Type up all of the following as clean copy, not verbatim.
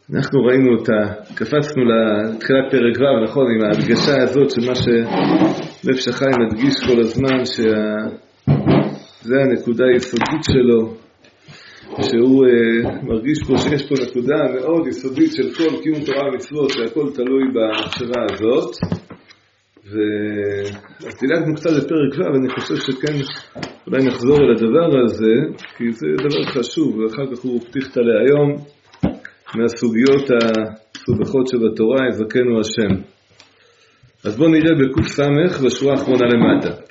אנחנו ראינו אותה, קפצנו לתחילת פרק ו', נכון, עם ההדגשה הזאת של מה שנפש החיים מדגיש כל הזמן, שזה הנקודה היסודית שלו, שהוא מרגיש פה שיש פה נקודה מאוד יסודית של כל קיום תורה ומצוות, שהכל תלוי במחשבה הזאת. אז דילגנו קצת לפרק ו', ואני חושב שכן אולי נחזור אל הדבר הזה, כי זה דבר חשוב, ואחר כך הוא פתיחת להיום מהסוגיות הסובכות שבתורה, יזכנו השם. אז בואו נראה בקוף סמך בשורה האחרונה למטה.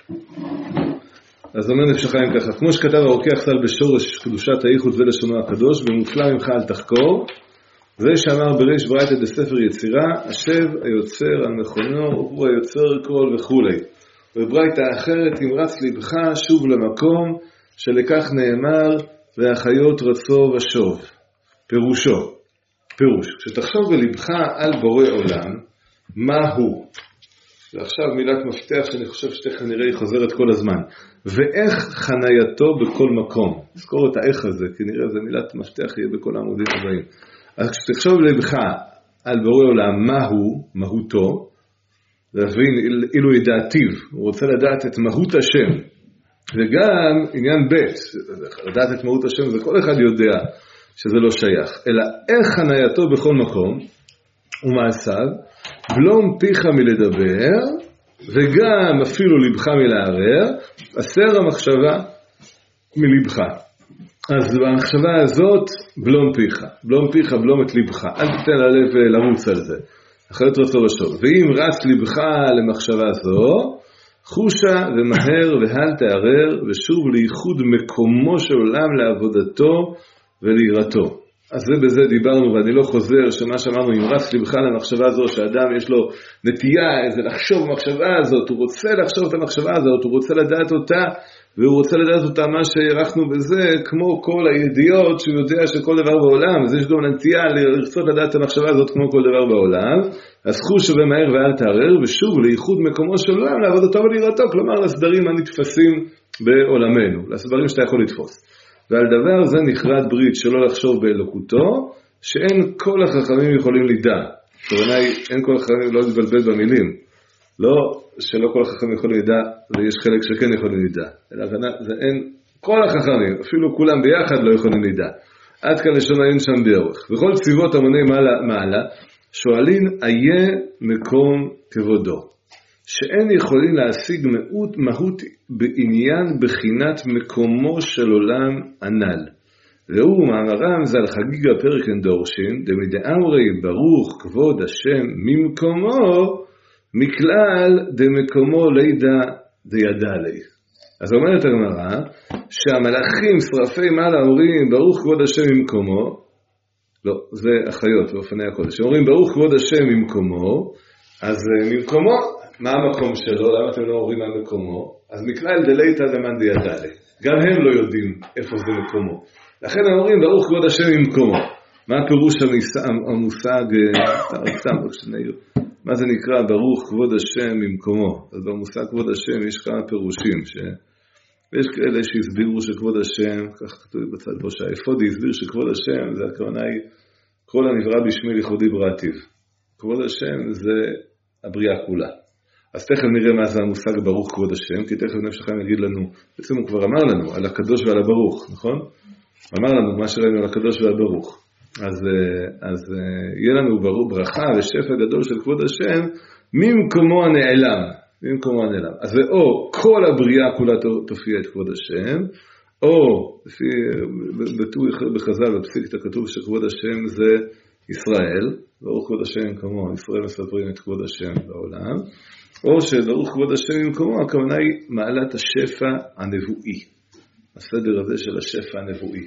אז אומר נפש החיים ככה, כמו שכתב הרוקח סל בשורש קדושת הייחוד ולשונו הקדוש, במופלא ממך אל תחקור, זה שאמר בריש ברייתא בספר יצירה, השב היוצר על מכונו, הוא היוצר כל וכולי. וברייתא אחרת, אמרץ לבך שוב למקום, שלכך נאמר, והחיות רצו ושוב. פירוש, כשתחשוב בלבך על בורא עולם, מה הוא? ועכשיו מילת מפתח שאני חושב שתכף נראה היא חוזרת כל הזמן. ואיך חנייתו בכל מקום. נזכור את האיך הזה, כי נראה זה מילת מפתח יהיה בכל העמודים הבאים. אז כשתחשוב בלבך על בורא עולם, מה הוא, מהותו, להבין אילו ידעתיו, הוא רוצה לדעת את מהות השם. וגם עניין ב', לדעת את מהות השם, זה כל אחד יודע שזה לא שייך. אלא איך חנייתו בכל מקום, ומעשיו, בלום פיך מלדבר, וגם אפילו לבך מלערער, אסר המחשבה מלבך. אז במחשבה הזאת, בלום פיך, בלום את לבך. אל תיתן ללב לרוץ על זה. אחרת רצו ושוב. ואם רץ לבך למחשבה זו, חושה ומהר והל תערר, ושוב לייחוד מקומו של עולם לעבודתו וליראתו. אז זה בזה דיברנו, ואני לא חוזר שמה שאמרנו, אם רץ לבך למחשבה הזו, שאדם יש לו נטייה, איזה לחשוב במחשבה הזאת, הוא רוצה לחשוב את המחשבה הזאת, הוא רוצה לדעת אותה, והוא רוצה לדעת אותה מה שהערכנו בזה, כמו כל הידיעות שהוא יודע שכל דבר בעולם, אז יש גם נטייה לרצות לדעת את המחשבה הזאת כמו כל דבר בעולם, אז חוש ובמהר ואל תערר, ושוב לייחוד מקומו של עולם, לעבודתו וליראתו, כלומר לסדרים הנתפסים בעולמנו, לסדרים שאתה יכול לתפוס. ועל דבר זה נכרת ברית שלא לחשוב באלוקותו, שאין כל החכמים יכולים לדע. כלומר, אין כל החכמים לא להתבלבל במילים. לא שלא כל החכמים יכולים לדע, ויש חלק שכן יכולים לדע. אלא זה אין כל החכמים, אפילו כולם ביחד לא יכולים לדע. עד כאן לשון אין שם באורך. וכל צבאות המוני מעלה, שואלים איה מקום כבודו. שאין יכולים להשיג מהות בעניין בחינת מקומו של עולם הנ"ל. והוא מאמרם זה על חגיגה פרק דורשין, דמדאמרי ברוך כבוד השם ממקומו, מכלל דמקומו לידע דידע לי. אז אומרת הגמרא, שהמלאכים שרפי מעלה אומרים ברוך כבוד השם ממקומו, לא, זה החיות באופני הקודש, אומרים ברוך כבוד השם ממקומו, אז ממקומו, מה המקום שלו? למה אתם לא אומרים מה מקומו? אז מכלל דלייתא למאן דידע לי. גם הם לא יודעים איפה זה מקומו. לכן הם אומרים ברוך כבוד השם ממקומו. מה הפירוש המושג, מה זה נקרא ברוך כבוד השם ממקומו? אז במושג כבוד השם יש כמה פירושים, ויש כאלה שהסבירו שכבוד השם, כך כתוב בצד בו שהאפודי הסביר שכבוד השם, זה הכוונה היא, כל הנברא בשמי לכבודי בראתיו. כבוד השם זה הבריאה כולה. אז תכף נראה מה זה המושג ברוך כבוד השם, כי תכף נפש החיים יגיד לנו, בעצם הוא כבר אמר לנו על הקדוש ועל הברוך, נכון? אמר לנו מה שראינו על הקדוש ועל הברוך. אז יהיה לנו ברכה ושפע גדול של כבוד השם, ממקומו הנעלם. אז זה או כל הבריאה כולה תופיע את כבוד השם, או לפי ביטוי בחז"ל בפסיקתא כתוב שכבוד השם זה ישראל, ברוך כבוד השם כמו ישראל מספרים את כבוד השם בעולם, או שברוך כבוד השם במקומו, הכוונה היא מעלת השפע הנבואי, הסדר הזה של השפע הנבואי.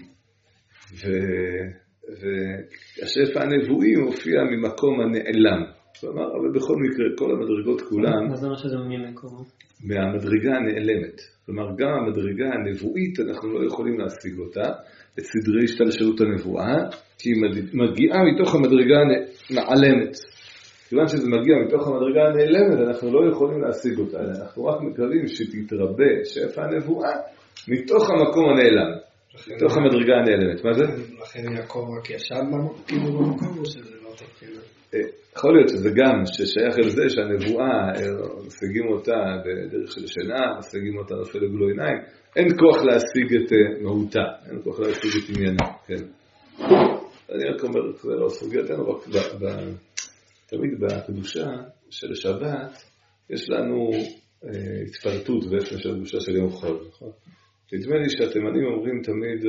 והשפע הנבואי מופיע ממקום הנעלם. כלומר, אבל בכל מקרה, כל המדרגות כולם... מה זה מה שזה ממקומו? מהמדרגה הנעלמת. כלומר, גם המדרגה הנבואית, אנחנו לא יכולים להשיג אותה, את סדרי השתלשלות הנבואה, כי היא מגיעה מתוך המדרגה הנעלמת. כיוון שזה מגיע מתוך המדרגה הנעלמת, אנחנו לא יכולים להשיג אותה. אנחנו רק מקווים שתתרבה שפע הנבואה מתוך המקום הנעלם. בתוך המדרגה הנעלמת. מה זה? לכן יעקב רק ישב במקום, או שזה לא תקין? יכול להיות שזה גם ששייך אל זה שהנבואה, משיגים אותה בדרך של שינה, משיגים אותה נופל לגלוי עיניים, אין כוח להשיג את מהותה, אין כוח להשיג את עניינה, כן. אני רק אומר, זה לא סוגייתנו, רק תמיד בקדושה של השבת, יש לנו התפרטות בעצם של הקדושה של יום חול, נכון? נדמה לי שהתימנים אומרים תמיד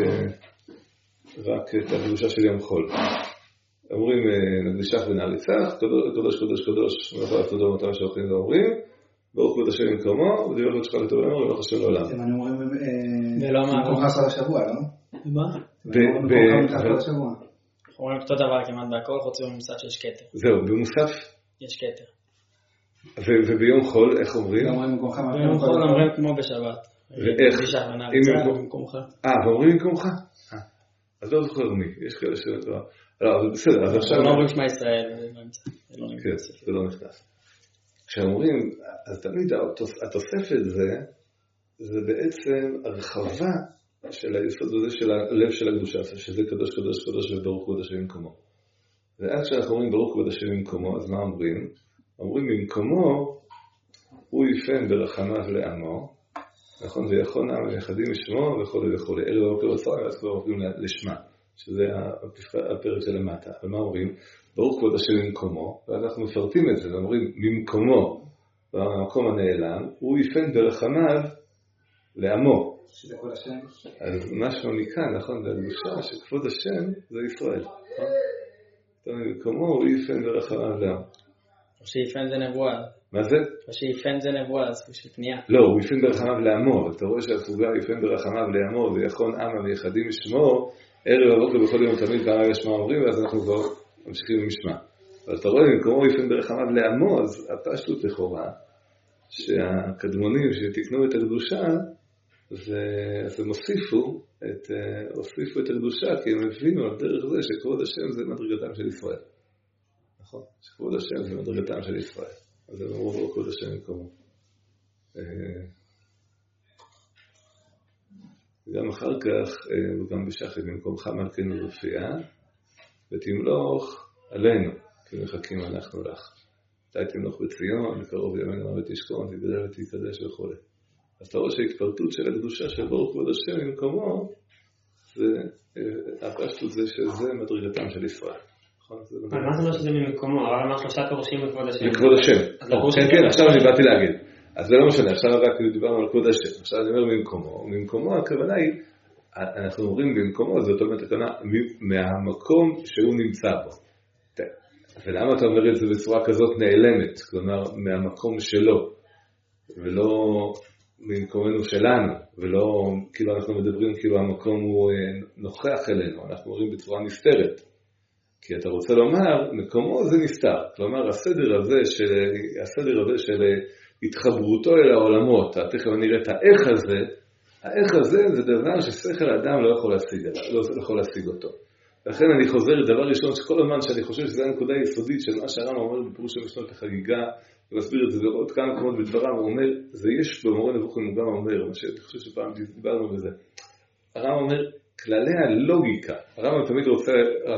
רק את הקדושה של יום חול. אומרים נקדישך ונעריצך, קדוש קדוש קדוש, מלאכה תודה ומתה שאוכלים ואומרים, ברוך כבוד השם במקומו, ודיבר לו תשכה לטוב ואמר, ולא חשב לעולם. אתם אומרים במקום חסר השבוע, לא? מה? במקום חסר השבוע. אומרים אותו דבר כמעט בהכל, חוץ במוסף שיש כתר. זהו, במוסף. יש כתר. וביום חול, איך אומרים? ביום חול אומרים כמו בשבת. ואיך? במקומך. ואומרים במקומך? אז לא זוכר מי, יש כאלה שלא. לא, אבל בסדר, אז עכשיו... לא אומרים שמע ישראל, כן, זה לא נכנס. כשאומרים, אז תמיד התוספת זה בעצם הרחבה של היסוד הזה של הלב של הקדושה, שזה קדוש קדוש קדוש וברוך כבוד השם במקומו. ואז כשאנחנו אומרים ברוך כבוד השם במקומו, אז מה אומרים? אומרים במקומו, הוא יפן ברחמיו לעמו, נכון, ויכון עם ויחדים משמו וכו' וכו'. ערב הבוקר בצהריים, ואז כבר עוברים לשמה, שזה הפרק של למטה. ומה אומרים? ברוך כבוד השם במקומו, ואז אנחנו מפרטים את זה, ואומרים במקומו, במקום הנעלם, הוא יפן ברחמיו לעמו. שזה כבוד השם? אז משהו מכאן, נכון, זה הקדושה שכבוד השם זה ישראל. במקומו הוא יפן ברחמיו לעמו. או שיפן זה נבואה. מה זה? או שיפן זה נבואה, זה של פנייה. לא, הוא יפן ברחמיו לעמו, אתה רואה שהסוגה יפן ברחמיו לעמו, ויכון עמה ויחדים משמו, ערב הבוקר בכל יום תמיד כמה יש מה אומרים, ואז אנחנו כבר ממשיכים למשמע. אבל אתה רואה, במקומו יפן ברחמיו לעמו, אז הפשטות לכאורה, שהקדמונים שתקנו את הקדושה, אז הם הוסיפו את הקדושה, כי הם הבינו על דרך זה שכבוד השם זה מדרגתם של ישראל. נכון? שכבוד השם זה מדרגתם של ישראל. אז הם אמרו לו כבוד השם במקומו. וגם אחר כך, וגם בשחד במקומך מלכנו רפייה, ותמלוך עלינו, כי מחכים אנחנו לך. מתי תמלוך בציון, וקרוב ימינו מוות תשכון, תגדל ותקדש וכו'. אז אתה רואה שההתפרטות של הקדושה של ברוך כבוד השם במקומו, הפשטות זה שזה מדרגתם של ישראל. אבל מה זה אומר שזה ממקומו? אבל אמר שלושה פירושים בכבוד השם. בכבוד השם. כן, עכשיו אני באתי להגיד. אז זה לא משנה, עכשיו רק דיברנו על כבוד השם. עכשיו אני אומר ממקומו. ממקומו הכוונה היא, אנחנו אומרים במקומו, זאת אומרת הכוונה מהמקום שהוא נמצא בו. ולמה אתה אומר את זה בצורה כזאת נעלמת? כלומר, מהמקום שלו, ולא ממקומנו שלנו, ולא כאילו אנחנו מדברים כאילו המקום הוא נוכח אלינו, אנחנו אומרים בצורה נסתרת. כי אתה רוצה לומר, מקומו זה נסתר. כלומר, הסדר הזה של התחברותו אל העולמות, תכף אני אראה את האיך הזה זה דבר ששכל האדם לא יכול להשיג אותו. לכן אני חוזר לדבר ראשון, שכל הזמן שאני חושב שזו הנקודה היסודית של מה שהרמב"ם אומר בפירוש המשנות לחגיגה, ומסביר את זה בעוד כמה מקומות בדבריו, הוא אומר, זה יש במורה נבוכים, הוא גם אומר, מה שאני חושב שפעם דיברנו בזה. הרמב"ם אומר, כללי הלוגיקה, הרמב"ם תמיד רוצה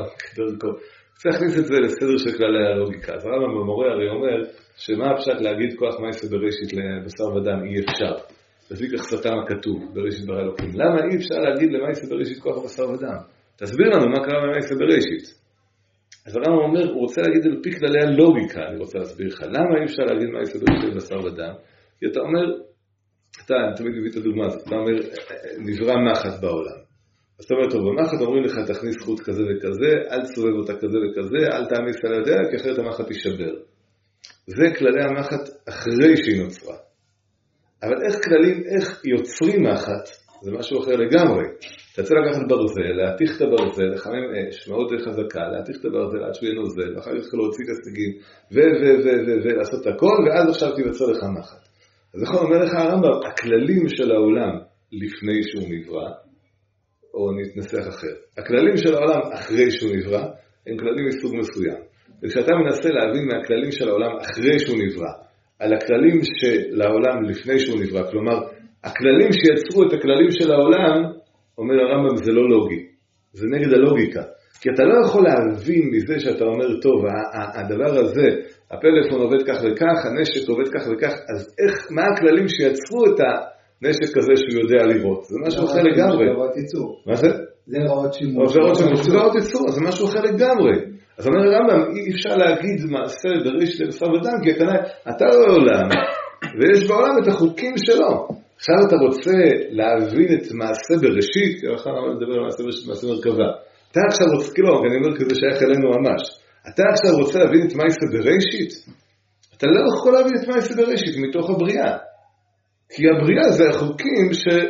להכניס את זה לסדר של כללי הלוגיקה. אז הרמב"ם במורה הרי אומר, שמה אפשר להגיד כוח מעשה בראשית לבשר ודם אי אפשר. לפי כך סתם הכתוב בראשית ברא אלוקים. למה אי אפשר להגיד למעשה בראשית כוח בשר ודם? תסביר לנו מה קרה במעשה בראשית. אז הרמב"ם אומר, הוא רוצה להגיד על פי כללי הלוגיקה, אני רוצה להסביר לך. למה אי אפשר להגיד מעשה בראשית בשר ודם? כי אתה אומר, אתה תמיד מביא את הדוגמה הזאת, אתה אומר, נברא מחט בעולם. אז אתה אומר, טוב, במחט אומרים לך, תכניס חוט כזה וכזה, אל תסובב אותה כזה וכזה, אל תעמיס על ידיה, כי אחרת המחט תישבר. זה כללי המחט אחרי שהיא נוצרה. אבל איך יוצרים מחט, זה משהו אחר לגמרי. אתה צריך לקחת ברזל, להתיך את הברזל, לחמם אש מאוד חזקה, להתיך את הברזל עד שהוא יהיה נוזל, ואחר כך להוציא את הסגים, ולעשות את הכל, ואז עכשיו תיווצר לך מחט. אז יכול אומר לך הרמב"ם, הכללים של העולם לפני שהוא נברא, או נתנסח אחר. הכללים של העולם אחרי שהוא נברא, הם כללים מסוג מסוים. וכשאתה מנסה להבין מהכללים של העולם אחרי שהוא נברא, על הכללים של העולם לפני שהוא נברא, כלומר, הכללים שיצרו את הכללים של העולם, אומר הרמב"ם, זה לא לוגי, זה נגד הלוגיקה. כי אתה לא יכול להבין מזה שאתה אומר, טוב, הדבר הזה, הפלאפון עובד כך וכך, הנשק עובד כך וכך, אז מה הכללים שיצרו את הנשק הזה שהוא יודע לראות? זה משהו אחר לגמרי. מה זה? זה רעות שימוש. זה רעות ייצור, זה משהו אחר לגמרי. אז אומר הרמב"ם, אי אפשר להגיד מעשה בראשית לבשר ודם, כי אתה רואה עולם, ויש בעולם את החוקים שלו. עכשיו אתה רוצה להבין את מעשה בראשית, כי אחר אני מדבר על מעשה בראשית, מעשה מרכבה. אתה עכשיו רוצה, כאילו, אני אומר כזה שייך אלינו ממש. אתה עכשיו רוצה להבין את מעשה בראשית? אתה לא יכול להבין את מעשה בראשית מתוך הבריאה. כי הבריאה זה החוקים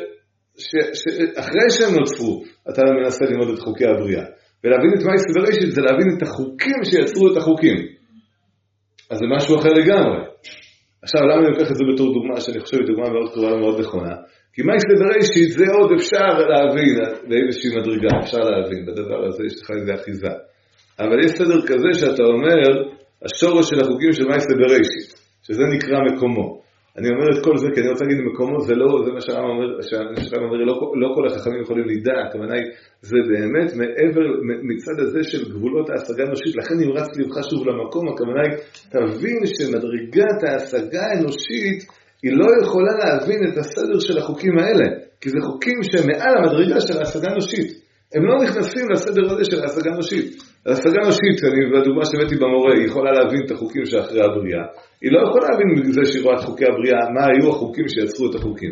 שאחרי שהם נוצרו, אתה מנסה ללמוד את חוקי הבריאה. ולהבין את מעשה בראשית זה להבין את החוקים שיצרו את החוקים. אז זה משהו אחר לגמרי. עכשיו, למה אני לוקח את זה בתור דוגמה, שאני חושב דוגמה מאוד קרובה ומאוד נכונה? כי מעשה בראשית זה עוד אפשר להבין, באיזושהי מדרגה אפשר להבין, בדבר הזה יש לך איזה אחיזה. אבל יש סדר כזה שאתה אומר, השורש של החוקים של מעשה בראשית, שזה נקרא מקומו. אני אומר את כל זה, כי אני רוצה להגיד מקומו, זה מה שהרמב"ם אומר, לא כל החכמים יכולים לדע, הכוונה היא, זה באמת מעבר, מצד הזה של גבולות ההשגה האנושית, לכן נמרץ לבך שוב למקום, הכוונה היא, תבין שמדרגת ההשגה האנושית, היא לא יכולה להבין את הסדר של החוקים האלה, כי זה חוקים שמעל המדרגה של ההשגה האנושית, הם לא נכנסים לסדר הזה של ההשגה האנושית. ההשגה האנושית, והדוגמה שהבאתי במורה, היא יכולה להבין את החוקים שאחרי הבריאה. היא לא יכולה להבין מזה שהיא רואה את חוקי הבריאה, מה היו החוקים שיצרו את החוקים.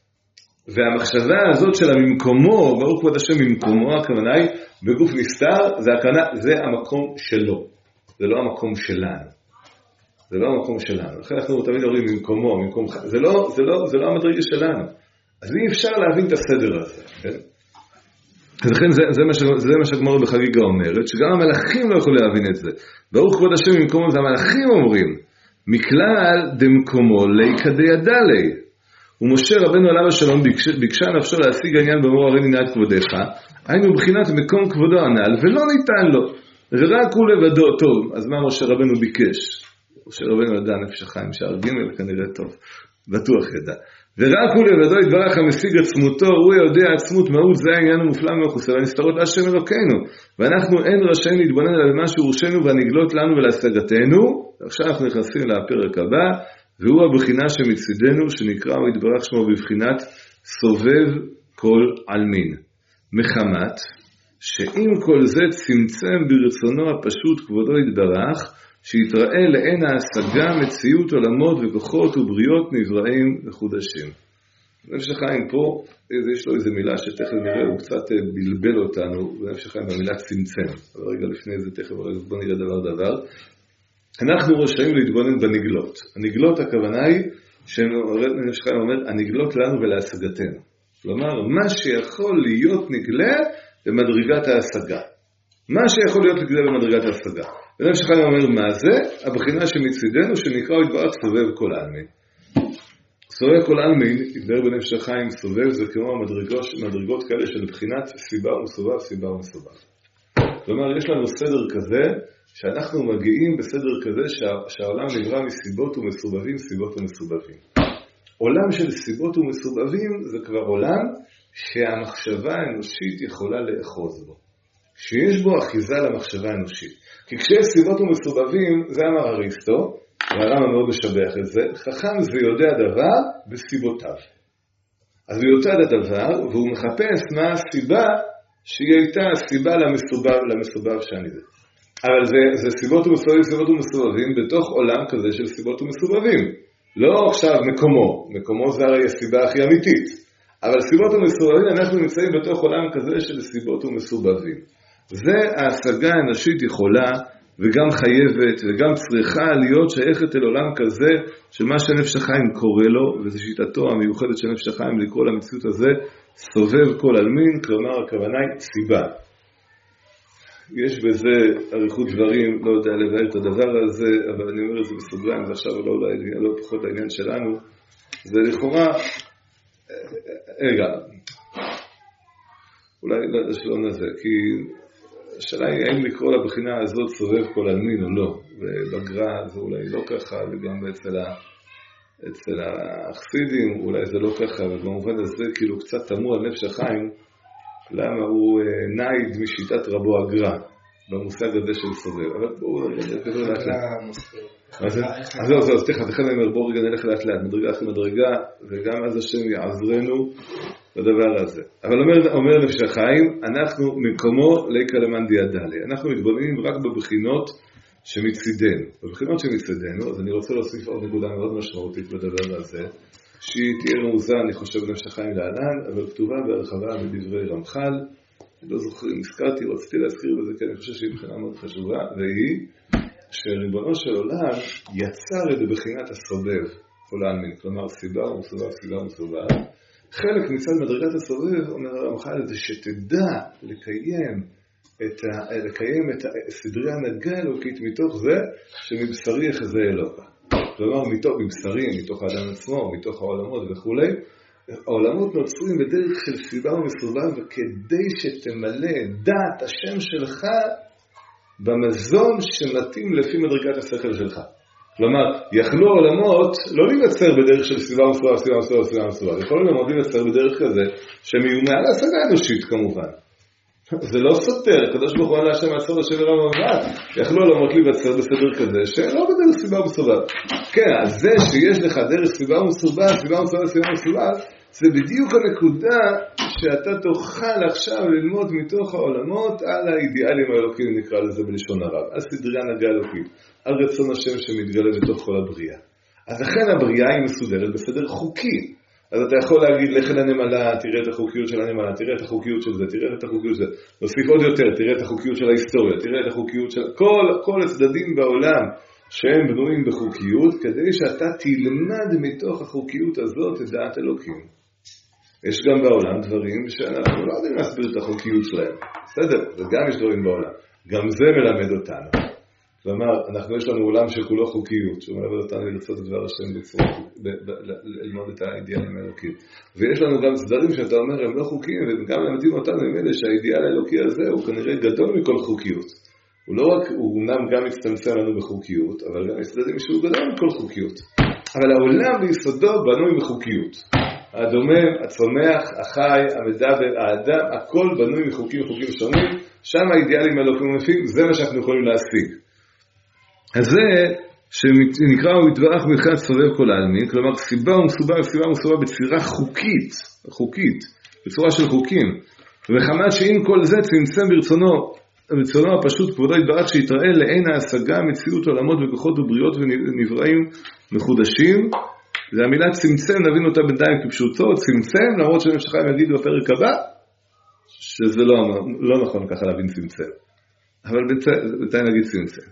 והמחשבה הזאת של הממקומו, ברוך כבוד השם ממקומו, הכוונה היא בגוף נסתר, זה המקום שלו. זה לא המקום שלנו. זה לא המקום שלנו. לכן אנחנו תמיד אומרים ממקומו, זה לא המדרגה שלנו. אז אי אפשר להבין את הסדר הזה, כן? אז לכן זה מה שהגמרא בחגיגה אומרת, שגם המלאכים לא יכולים להבין את זה. ברוך כבוד השם ממקומו, זה המלאכים אומרים, מכלל דמקומו ליקדי ידלי. ומשה רבנו עליו השלום ביקשה נפשו להשיג העניין במור הרי ננהג כבודך, היינו בחינת מקום כבודו הנ"ל, ולא ניתן לו, ורק הוא לבדו. טוב, אז מה משה רבנו ביקש? משה רבנו ידע נפש החיים, שער ג' כנראה טוב, בטוח ידע. ורק הוא לבדו יתברך המשיג עצמותו, הוא יודע עצמות מהות, זה העניין המופלא ומחוסר, הנסתרות להשם אלוקינו, ואנחנו אין רשאים להתבונן על מה שהורשנו והנגלות לנו ולהשגתנו. עכשיו אנחנו נכנסים לפרק הבא, והוא הבחינה שמצידנו, שנקרא ויתברך שמו בבחינת סובב כל עלמין, מחמת שאם כל זה צמצם ברצונו הפשוט כבודו יתברך, שיתראה לעין ההשגה מציאות עולמות וכוחות ובריות נבראים וחודשים. נפש החיים פה, יש לו איזו מילה שתכף נראה, הוא קצת בלבל אותנו, ונפש החיים במילה צמצם. אבל רגע לפני זה תכף, בוא נראה דבר. אנחנו רשאים להתבונן בנגלות. הנגלות הכוונה היא, שנפש החיים אומר, הנגלות לנו ולהשגתנו. כלומר, מה שיכול להיות נגלה במדרגת ההשגה. מה שיכול להיות נגלה במדרגת ההשגה. ונפש החיים אומר מה זה? הבחינה שמצידנו שנקרא יתברך סובב כל עלמין. סובב כל עלמין, יתבר בנפש החיים סובב, זה כמו מדרגות כאלה של בחינת סיבה ומסובב, סיבה ומסובב. כלומר, יש לנו סדר כזה, שאנחנו מגיעים בסדר כזה שהעולם נברא מסיבות ומסובבים, סיבות ומסובבים. עולם של סיבות ומסובבים זה כבר עולם שהמחשבה האנושית יכולה לאחוז בו. שיש בו אחיזה למחשבה האנושית. כי כשיש סיבות ומסובבים, זה אמר אריסטו, והרמב"ם מאוד משבח את זה, חכם זה יודע דבר בסיבותיו. אז הוא יודע את הדבר, והוא מחפש מה הסיבה שהיא הייתה הסיבה למסובב שאני זה. אבל זה סיבות ומסובבים בתוך עולם כזה של סיבות ומסובבים. לא עכשיו מקומו זה הרי הסיבה הכי אמיתית. אבל סיבות ומסובבים אנחנו נמצאים בתוך עולם כזה של סיבות ומסובבים. זה ההשגה האנושית יכולה וגם חייבת וגם צריכה להיות שייכת אל עולם כזה שמה שנפש החיים קורא לו, וזו שיטתו המיוחדת של נפש החיים לקרוא למציאות הזה סובב כל עלמין, כלומר הכוונה היא סיבה. יש בזה אריכות דברים, לא יודע לבאר את הדבר הזה, אבל אני אומר את זה בסוגריים, זה עכשיו לא פחות העניין שלנו. זה לכאורה, אולי לשלום הזה, כי השאלה היא האם לקרוא לבחינה הזאת סובב כל עלמין או לא, ובגר"א זה אולי לא ככה, וגם אצל החסידים אולי זה לא ככה, ובמובן הזה כאילו קצת תמוה על נפש החיים, למה הוא נייד משיטת רבו הגר"א, במושג הזה של סובב. אבל בואו נדבר לאט לאט. אז תכף אני אומר, בואו רגע נלך לאט לאט, מדרגה אחרי מדרגה, וגם אז השם יעזרנו בדבר הזה. אבל אומר נפש החיים, אנחנו מקומו ליקה למאן דיאדלי. אנחנו מתבוננים רק בבחינות שמצידנו. בבחינות שמצידנו, אז אני רוצה להוסיף עוד נקודה מאוד משמעותית בדבר הזה, שהיא תהיה רמוזה, אני חושב, בנפש החיים להלן, אבל כתובה בהרחבה מדברי רמח"ל. אני לא זוכר, נזכרתי, רציתי להזכיר בזה, כי אני חושב שהיא בחינה מאוד חשובה, והיא שריבונו של עולם יצר את בחינת הסובב, כל העלמין, כלומר סיבה ומסובב, סיבה ומסובב. חלק מצד מדרגת הסובב, אומר הרמח"ל, זה שתדע לקיים את סדרי הנהגה האלוקית מתוך זה שמבשרי יחזה אלוקה. כלומר, מתוך מבשרי, מתוך האדם עצמו, מתוך העולמות וכו'. העולמות נוצרים בדרך של סיבה ומסובב, וכדי שתמלא דעת השם שלך במזון שמתאים לפי מדרגת השכל שלך. כלומר, יכלו העולמות לא להיווצר בדרך של סיבה ומסובב, סיבה ומסובב, סיבה ומסובב. יכולו לעמוד להיווצר בדרך כזה, שמיומה על השגה אנושית כמובן. זה לא סותר, הקדוש ברוך הוא ענה השם מעצור השם ורם המבט, יכלו העולמות להיווצר בסדר כזה, שלא בדרך סיבה ומסובב. כן, אז זה שיש לך דרך סיבה ומסובב, סיבה ומסובב, סיבה ומסובב, זה בדיוק הנקודה שאתה תוכל עכשיו ללמוד מתוך העולמות על האידיאלים האלוקיים, נקרא לזה בלשון הרב, על סדרי הנהגה אלוקית, על רצון השם שמתגלה בתוך כל הבריאה. אז לכן הבריאה היא מסודרת בסדר חוקי. אז אתה יכול להגיד, לך לנמלה, תראה את החוקיות של הנמלה, תראה את החוקיות של זה, תראה את החוקיות של זה, נוסיף עוד יותר, תראה את החוקיות של ההיסטוריה, תראה את החוקיות של כל הצדדים בעולם שהם בנויים בחוקיות, כדי שאתה תלמד מתוך החוקיות הזאת את דעת אלוקים. יש גם בעולם דברים שאנחנו לא יודעים להסביר את החוקיות שלהם. בסדר, וגם יש דברים בעולם. גם זה מלמד אותנו. כלומר, יש לנו עולם שכולו חוקיות, שהוא מלמד אותנו לרצות את דבר השם בצורה, ללמוד את האידיאלים האלוקיים. ויש לנו גם סדרים שאתה אומר, הם לא חוקיים, וגם מלמדים אותנו עם אלה שהאידיאל האלוקי הזה הוא כנראה גדול מכל חוקיות. הוא לא רק, הוא אמנם גם מצטמצם לנו בחוקיות, אבל גם יש סדרים שהוא גדול מכל חוקיות. אבל העולם ביסודו בנוי בחוקיות. הדומם, הצומח, החי, המדבר, האדם, הכל בנוי מחוקים שונים, שם האידיאלים האלוקיים לפים, זה מה שאנחנו יכולים להשיג. אז זה שנקרא הוא יתברך מבחינת סובב כל העלמין, כלומר סיבה ומסובב בצורה חוקית, בצורה של חוקים, וחמת שאם כל זה צמצם ברצונו הפשוט כבודו יתברך שיתראה לעין ההשגה מציאות עולמות וכוחות ובריאות ונבראים מחודשים, זה המילה צמצם, נבין אותה בינתיים כפשוטו, צמצם, למרות שנפש החיים יגיד בפרק הבא, שזה לא נכון ככה להבין צמצם. אבל בינתיים נגיד צמצם.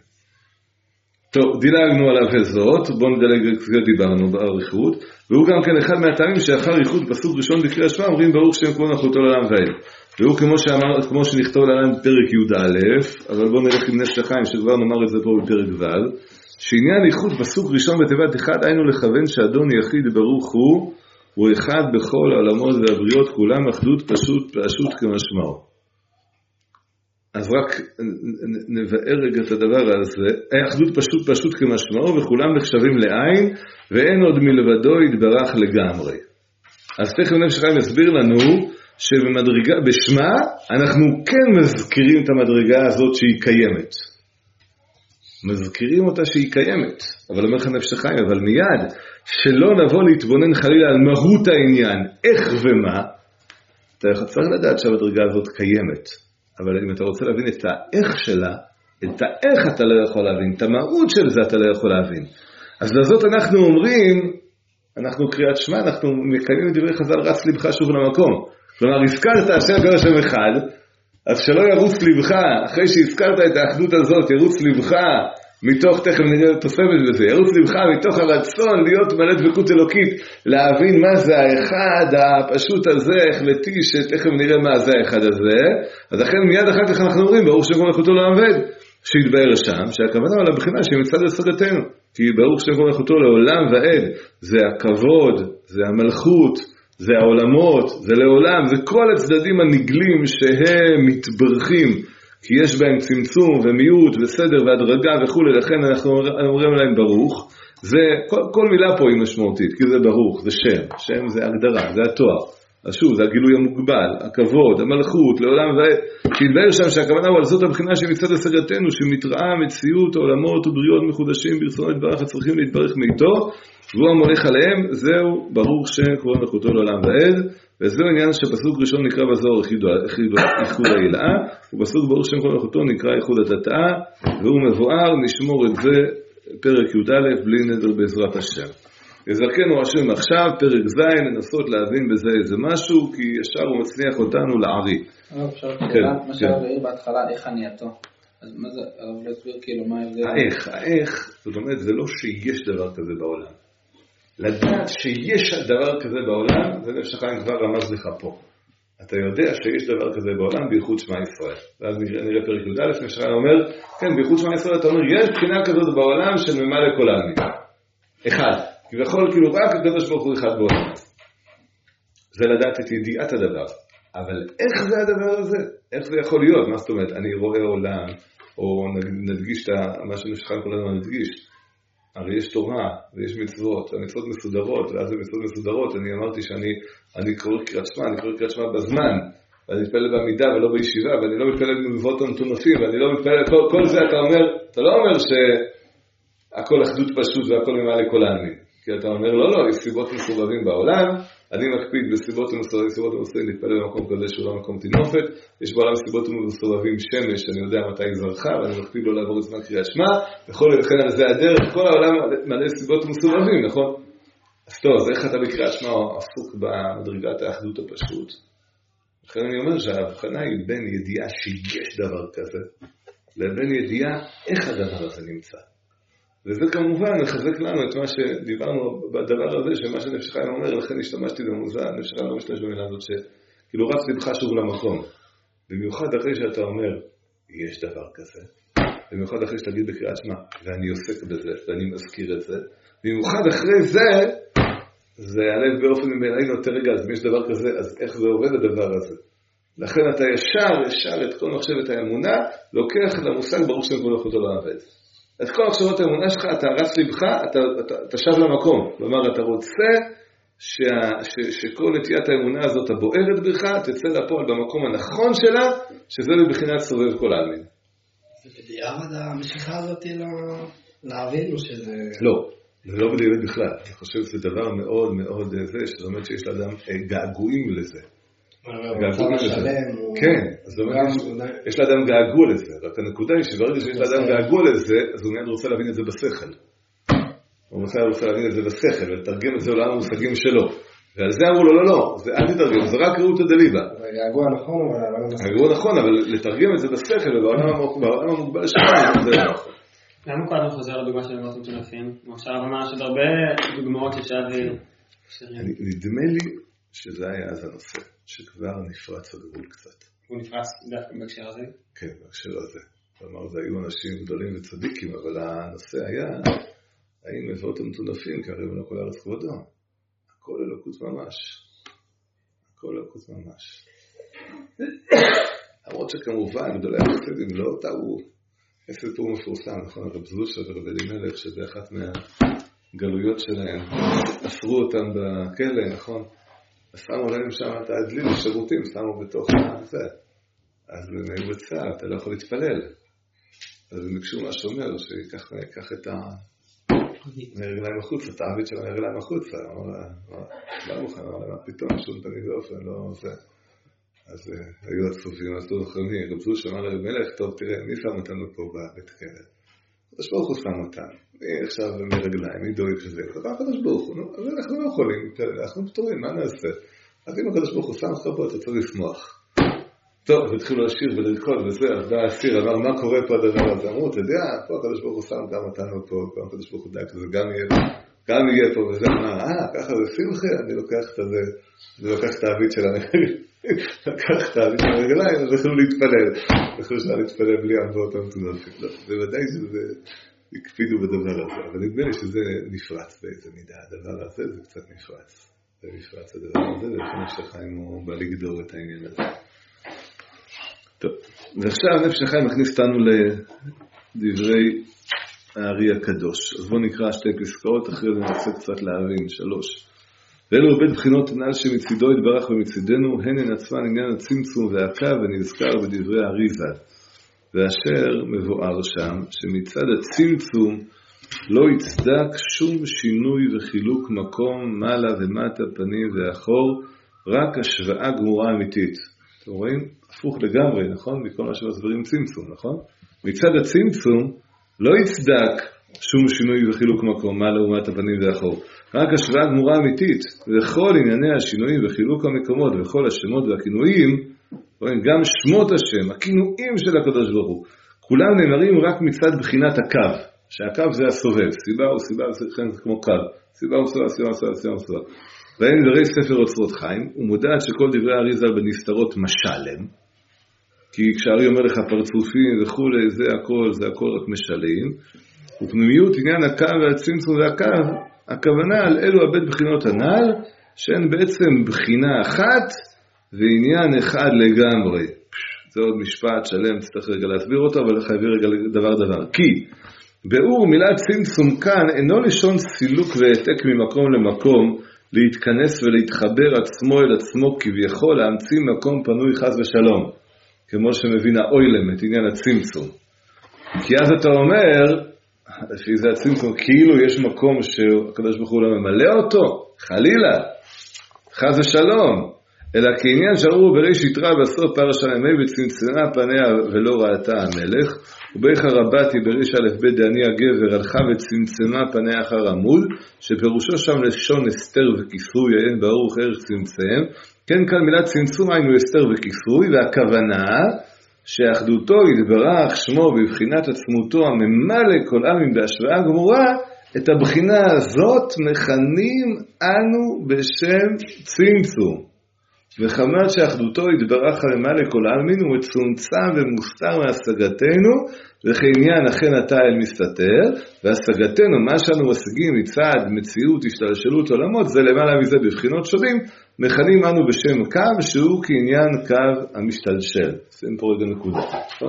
טוב, דילגנו עליו הזאת, בואו נדלג, דיברנו באריכות, והוא גם כן אחד מהטעמים שאחר ייחוד פסוק ראשון בקריאת שמע, אומרים ברוך שם כבוד מלכותו לעולם ועד. והוא כמו שנכתוב לעולם בפרק י"א, אבל בואו נלך עם נפש החיים, שכבר נאמר את זה פה בפרק ו', שעניין ייחוד פסוק ראשון בתיבת אחד, היינו לכוון שאדון יחיד ברוך הוא אחד בכל העולמות והבריות, כולם אחדות פשוט כמשמעו. אז רק נבאר רגע את הדבר הזה, אחדות פשוט כמשמעו, וכולם נחשבים לעין, ואין עוד מלבדו יתברך לגמרי. אז תכף נפש החיים מסביר לנו, שבמדרגה, בשמה, אנחנו כן מזכירים את המדרגה הזאת שהיא קיימת. מזכירים אותה שהיא קיימת, אבל אומר לך נפש החיים, אבל מיד, שלא נבוא להתבונן חלילה על מהות העניין, איך ומה, אתה צריך לדעת שהמדרגה הזאת קיימת. אבל אם אתה רוצה להבין את האיך שלה, את האיך אתה לא יכול להבין, את המהות של זה אתה לא יכול להבין. אז לזאת אנחנו אומרים, אנחנו קריאת שמע, אנחנו מקיימים את דברי חז"ל, רץ לבך שוב למקום. כלומר, הזכרת השם כל השם אחד, אז שלא ירוץ לבך, אחרי שהזכרת את האחדות הזאת, ירוץ לבך מתוך, תכף נראה תוספת בזה, ירוץ לבך מתוך הרצון להיות מלא דבקות אלוקית, להבין מה זה האחד הפשוט הזה, החלטי שתכף נראה מה זה האחד הזה, אז לכן מיד אחר כך אנחנו אומרים, ברוך שם כבוד מלכותו לעולם ועד, שהתבאר שם, שהכוונה על הבחינה שהיא מצד השגתנו, כי ברוך שם כבוד מלכותו לעולם ועד, זה הכבוד, זה המלכות, זה העולמות, זה לעולם, זה כל הצדדים הנגלים שהם מתברכים, כי יש בהם צמצום ומיעוט וסדר והדרגה וכו', לכן אנחנו אומרים להם ברוך. זה, כל מילה פה היא משמעותית, כי זה ברוך, זה שם, שם זה הגדרה, זה התואר. אז שוב, זה הגילוי המוגבל, הכבוד, המלכות, לעולם ועד, שיתבהר שם שהכוונה הוא על זאת הבחינה שמצד השגתנו, שמתראה מציאות העולמות ובריות מחודשים ברצונו יתברך הצריכים להתברך מאיתו, והוא המולך עליהם, זהו ברוך שם כבוד מלכותו לעולם ועד, וזהו עניין שפסוק ראשון נקרא בזוהר איחוד ההילאה, ובסוג ברוך שם כבוד מלכותו נקרא איחוד התתאה, והוא מבואר, נשמור את זה פרק י"א בלי נדר בעזרת השם. יזכנו השם עכשיו, פרק ז', לנסות להבין בזה איזה משהו, כי ישר הוא מצליח אותנו לערי. מה שהרב העיר בהתחלה, איך ענייתו? אז מה זה, הרב להסביר כאילו מה ההבדל? האיך, זאת אומרת, זה לא שיש דבר כזה בעולם. לדעת שיש דבר כזה בעולם, זה נפש החיים כבר רמז לך פה. אתה יודע שיש דבר כזה בעולם בייחוד שמע ישראל. ואז נראה פרק י"א, נפש החיים אומר, כן, בייחוד שמע ישראל אתה אומר, יש בחינה כזאת בעולם של ממלא כל העלמין. אחד. כביכול, כאילו רק הקדוש ברוך הוא אחד בעולם. זה לדעת את ידיעת הדבר. אבל איך זה הדבר הזה? איך זה יכול להיות? מה זאת אומרת? אני רואה עולם, או נדגיש מה שנשכן כל הזמן נדגיש. הרי יש תורה, ויש מצוות, המצוות מסודרות, ואז המצוות מסודרות. אני אמרתי שאני קורא קריאת שמע, אני קורא קריאת שמע בזמן, ואני מתפלל בעמידה ולא בישיבה, ואני לא מתפלל במבואות המטונפים, ואני לא מתפלל, כל זה אתה אומר, אתה לא אומר שהכל אחדות פשוט והכל ממלא כל העלמין. כי אתה אומר, לא, יש סיבות מסובבים בעולם, אני מקפיד בסיבות ומסובבים להתפלל במקום כזה שהוא לא מקום תינופת, יש בעולם סיבות ומסובבים שמש, אני יודע מתי היא זרחה, ואני מקפיד לא לעבור את זמן קריאת שמע, וכן על זה הדרך, כל העולם מלא סיבות ומסובבים, נכון? אז טוב, אז איך אתה בקריאת שמע עסוק במדרגת האחדות הפשוט? לכן אני אומר שההבחנה היא בין ידיעה שיש דבר כזה, לבין ידיעה איך הדבר הזה נמצא. וזה כמובן מחזק לנו את מה שדיברנו בדבר הזה, שמה שנפש חיים אומר, לכן השתמשתי במוזן, נפש חיים לא משתמש במילה הזאת, שכאילו רץ לבך שוב למקום. במיוחד אחרי שאתה אומר, יש דבר כזה. במיוחד אחרי שתגיד בקריאת שמע, ואני עוסק בזה, ואני מזכיר את זה. במיוחד אחרי זה, זה יעלה באופן בעינינו יותר רגע, אז אם יש דבר כזה, אז איך זה עובד הדבר הזה? לכן אתה ישר את כל מחשבת האמונה, לוקח למושג ברוך שם כל מלכותו לעולם ועד. את כל מחשבות האמונה שלך, אתה רץ לבך, אתה שב למקום. כלומר, אתה רוצה שכל נטיית האמונה הזאת הבוערת בך, תצא לפועל במקום הנכון שלה, שזה בבחינת סובב כל העלמין. זה בדיעבד המשיכה הזאת להבין או שזה... לא, זה לא בדיעבד בכלל. אני חושב שזה דבר מאוד מאוד זה, זאת אומרת שיש לאדם געגועים לזה. כן, אז יש לאדם געגוע לזה, רק הנקודה היא שברגע שיש לאדם געגוע לזה, אז הוא מיד רוצה להבין את זה בשכל. הוא רוצה להבין את זה בשכל, ולתרגם את זה לעולם המושגים שלו. ועל זה אמרו לו, לא, זה אל תתרגם, זה רק ראות הדליבה. געגוע נכון, אבל... געגוע נכון, אבל לתרגם את זה בשכל, ובעולם המוגבל שלנו, זה לא נכון. למה קודם חוזר לדוגמה של אמרת מטונפים? עכשיו ממש עוד הרבה דוגמאות שאפשר... נדמה לי שזה היה אז הנושא. שכבר נפרץ הגבול קצת. הוא נפרץ דווקא בהקשר הזה? כן, בהקשר הזה. כלומר, זה היו אנשים גדולים וצדיקים, אבל הנושא היה, האם מבואות המטונפים, כי הרי לא כל הארץ כבודו. הכל אלוקות ממש. הכל אלוקות ממש. למרות שכמובן, גדולי החסידים לא טעו. יש סיפור מפורסם, נכון, הרב זושה ורב אלימלך, שזה אחת מהגלויות שלהם. אסרו אותם בכלא, נכון? שמו להם שם את הדלים לשירותים, שמו בתוך זה. אז הם היו בצער, אתה לא יכול להתפלל. אז הם ביקשו מהשומר שיקח את הרגליים החוצה, את העביד של הרגליים החוצה. לא מוכן, מה פתאום, שום תמיד באופן, לא זה. אז היו עצובים, אז לא זוכרים, רבזו שמע לרב מלך, טוב תראה, מי שם אותנו פה בבית כלא? הקדוש ברוך הוא שם אותנו. עכשיו מרגליים, מי דואג שזה? זה הקדוש ברוך הוא, אז אנחנו לא יכולים, אנחנו פתורים, מה נעשה? אז אם הקדוש ברוך הוא שם לך פה, אתה צריך לשמוח. טוב, אז התחילו לשיר ולרקוד וזה, אז בא הסיר, אמר, מה קורה פה הדבר הזה? אמרו, אתה יודע, פה הקדוש ברוך הוא שם גם אותנו פה, פה הקדוש ברוך הוא דאג, זה גם יהיה פה, וזה אמר, ככה זה שמחה, אני לוקח את העביד של הרגליים, לקח את העביד של הרגליים, אז יכולו להתפלל, יכולו שלה להתפלל בלי אבות המטונפים. בוודאי שזה הקפידו בדבר הזה, אבל נדמה לי שזה נפרץ באיזה מידה, הדבר הזה זה קצת נפרץ. זה נפרץ הדבר הזה, ולכן נפש החיים הוא בא לגדור את העניין הזה. טוב, ועכשיו נפש החיים מכניס אותנו לדברי הארי הקדוש. אז בואו נקרא שתי פסקאות, אחרי זה נרצה קצת להבין, 3. ואלו הרבה בחינות הנ"ל שמצידו יתברך ומצידנו, הן הן עצמן עניין הצמצום והקו ונזכר בדברי האריז"ל. ואשר מבואר שם, שמצד הצמצום לא יצדק שום שינוי וחילוק מקום, מעלה ומטה, פנים ואחור, רק השוואה גמורה אמיתית. אתם רואים? הפוך לגמרי, נכון? מכל מה שמסברים צמצום, נכון? מצד הצמצום לא יצדק שום שינוי וחילוק מקום, מעלה ומטה, פנים ואחור. רק השוואה גמורה אמיתית, וכל ענייני השינויים וחילוק המקומות וכל השמות והכינויים, גם שמות השם, הכינויים של הקדוש ברוך הוא, כולם נאמרים רק מצד בחינת הקו, שהקו זה הסובב, סיבה או סיבה זה כמו קו, סיבה או סיבה, סיבה או סיבה, סיבה או סיבה. ואין דברי ספר אוצרות חיים, הוא מודעת שכל דברי האריז"ל בנסתרות משלם, כי כשהארי אומר לך פרצופים וכו', זה הכל רק משלים, ופנימיות עניין הקו והצמצום והקו, הכוונה על אלו הבית בחינות הנ"ל, שהן בעצם בחינה אחת, ועניין אחד לגמרי. זה עוד משפט שלם, צריך רגע להסביר אותו, אבל חייבים רגע דבר. כי באור מילת צמצום כאן אינו לשון סילוק והעתק ממקום למקום, להתכנס ולהתחבר עצמו אל עצמו כביכול, להמציא מקום פנוי חס ושלום, כמו שמבין האוילם את עניין הצמצום. כי אז אתה אומר, שזה הצמצום, כאילו יש מקום שהקדוש ברוך הוא לא ממלא אותו, חלילה, חס ושלום. אלא כעניין שראו בראשית רב בסוף פרשה ימי וצמצמה פניה ולא ראתה המלך, ובאיך רבתי בריש א' ב' דעני הגבר הלכה וצמצמה פניה אחר עמוד, שפירושו שם לשון אסתר וכיסוי, אין ברוך ערך צמצם, כן כאן מילת צמצום היינו אסתר וכיסוי, והכוונה שאחדותו יתברך שמו בבחינת עצמותו הממלא כל עלמין בהשוואה גמורה, את הבחינה הזאת מכנים אנו בשם צמצום. וחמת שאחדותו יתברך למעלה כל העלמין הוא מצומצם ומוסתר מהשגתנו, וכעניין אכן אתה אל מסתתר, והשגתנו, מה שאנו משיגים מצד מציאות השתלשלות עולמות, זה למעלה מזה בבחינות שווים, מכנים אנו בשם קו, שהוא כעניין קו המשתלשל. שים פה רגע נקודה.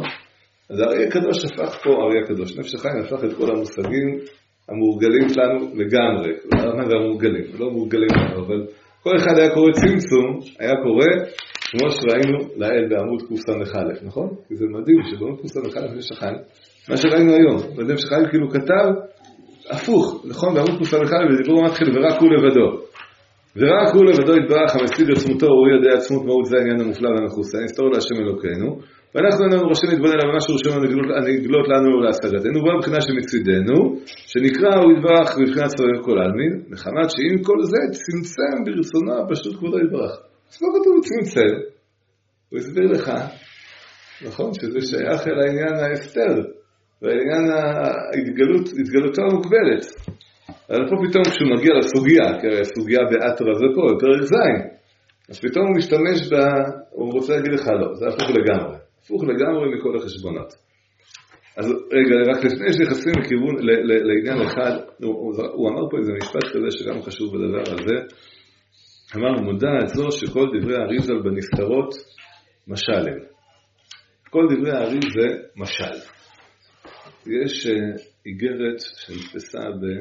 אז הארי הקדוש הפך פה, הארי הקדוש, נפש החיים הפך את כל המושגים המורגלים לנו לגמרי, והמורגלים, לא מורגלים לנו, אבל כל אחד היה קורא צמצום, היה קורא, כמו שראינו לעיל בעמוד קס"א, נכון? כי זה מדהים שבעמוד קס"א נפש החיים, מה שראינו היום, נפש החיים כאילו כתב, הפוך, נכון? בעמוד קס"א ודיבור מתחיל, ורק הוא לבדו. ורק הוא לבדו יתברך המסתיר עצמותו, הוא יודע עצמות מהות, זה העניין המופלא והמחוסן, נסתור להשם אלוקינו, ואנחנו איננו ראשי להתבונן על משהו ראשון הנגלות לנו להשגתנו, ובוא מבחינה שמצידנו, שנקרא הוא יתברך בבחינת סובב כל העלמין, מחמת שעם כל זה צמצם ברצונו פשוט כבודו יתברך. אז לא כתוב צמצם, הוא הסביר לך, נכון, שזה שייך אל העניין ההסתר, והעניין התגלותו המוגבלת. אבל פה פתאום כשהוא מגיע לסוגיה, כי הרי הסוגיה באתרא זה פה, בפרק זין, אז פתאום הוא משתמש הוא רוצה להגיד לך לא, זה הפוך לגמרי. הפוך לגמרי מכל החשבונות. אז רגע, רק לפני שנכנסים לכיוון, לעניין אחד, הוא אמר פה איזה משפט כזה שגם חשוב בדבר הזה, אמר מודע את זו שכל דברי האריז"ל בנסתרות משל הם. כל דברי האריז זה משל. יש איגרת שנתפסה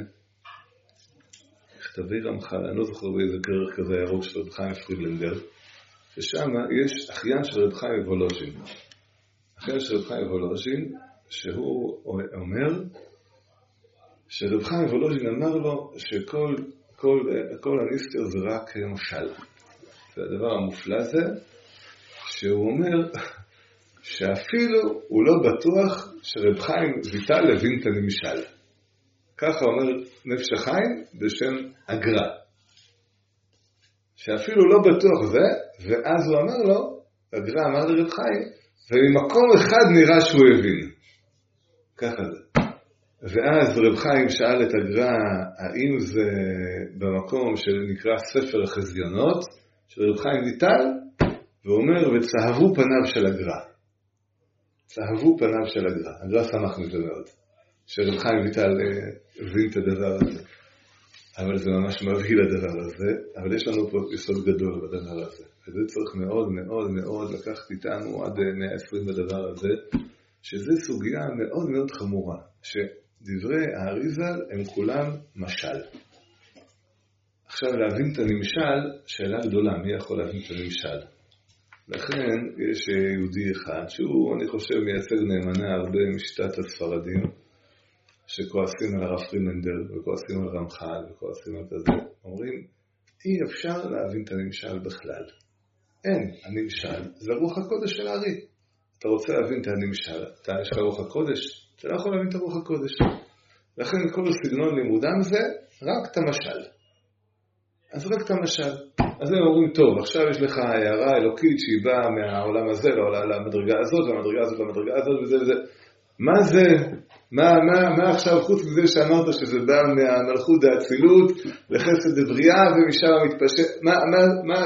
בכתבי רמח"ל, אני לא זוכר באיזה גרר כזה ירוק של רב חיים פרידלנדר, ששם יש אחיין של רב חיים וולוז'ין. אחיין של רב חיים וולוז'ין, שהוא אומר שרב חיים וולוז'ין אמר לו שכל הנסתר זה רק משל. והדבר המופלא זה שהוא אומר שאפילו הוא לא בטוח שרב חיים ויטל הבין את הנמשל. ככה אומר נפש החיים בשם אגרה. שאפילו לא בטוח זה, ואז הוא אמר לו, אגרה אמר לרב חיים, וממקום אחד נראה שהוא הבין. ככה זה. ואז רב חיים שאל את אגרה, האם זה במקום שנקרא ספר החזיונות, של רב חיים ויטל, והוא אומר, וצהבו פניו של אגרה. צהבו פניו של אגרה. אגרה שמח מזה מאוד. שרב חיים ויטל הבין את הדבר הזה. אבל זה ממש מבהיל הדבר הזה, אבל יש לנו פה יסוד גדול בדבר הזה. וזה צריך מאוד מאוד מאוד לקחת איתנו עד 120 בדבר הזה, שזה סוגיה מאוד מאוד חמורה, שדברי האריז"ל הם כולם משל. עכשיו להבין את הנמשל, שאלה גדולה, מי יכול להבין את הנמשל? לכן יש יהודי אחד שהוא, אני חושב, מייצג נאמנה הרבה משיטת הספרדים, שכועסים על הרב פרימנדל, וכועסים על רמח"ל, וכועסים על כזה. אומרים, אי אפשר להבין את הנמשל בכלל. אין, הנמשל זה רוח הקודש של הארי. אתה רוצה להבין את הנמשל, אתה יש לך רוח הקודש, אתה לא יכול להבין את הרוח הקודש. לכן כל סגנון לימודם זה רק את המשל. אז רק את המשל. אז הם אומרים, טוב, עכשיו יש לך הערה אלוקית שהיא באה מהעולם הזה למדרגה הזאת, והמדרגה הזאת למדרגה הזאת, וזה וזה. מה זה? מה עכשיו חוץ מזה שאמרת שזה בא מהמלכות האצילות לחסד הבריאה ומשם מתפשט? מה?